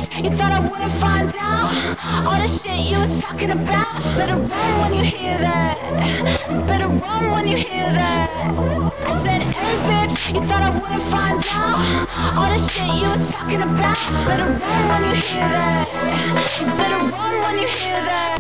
bitch, you thought I wouldn't find out all the shit you was talking about. Better run when you hear that. Better run when you hear that. I said, hey bitch, you thought I wouldn't find out all the shit you was talking about. Better run when you hear that. Better run when you hear that.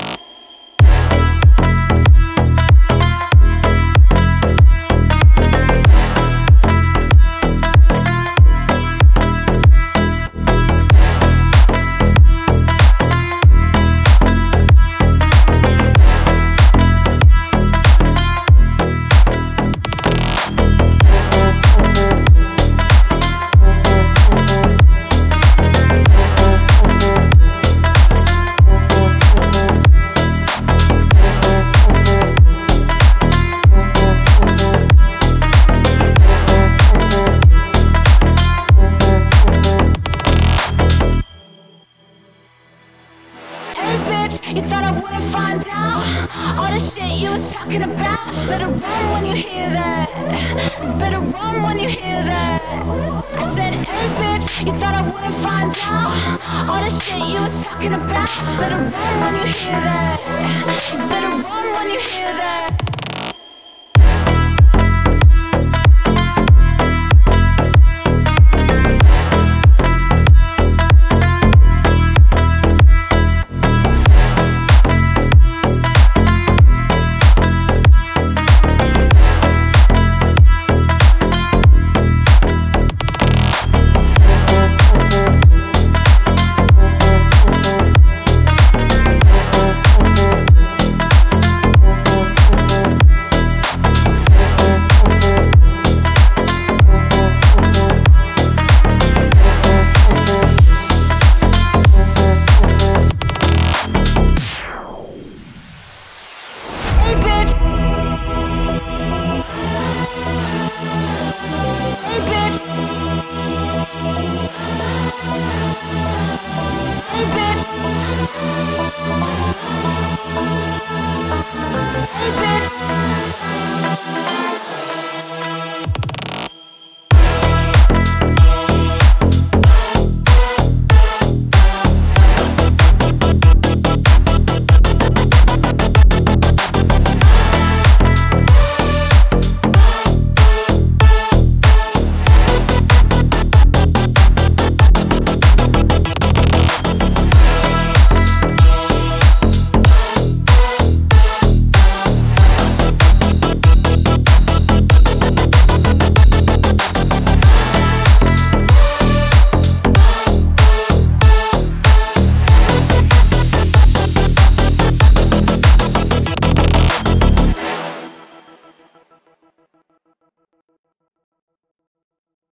You thought I wouldn't find out all the shit you was talking about. Better run when you hear that. Better run when you hear that. I said, hey bitch, you thought I wouldn't find out all the shit you was talking about. Better run when you hear that. Better run when you hear that.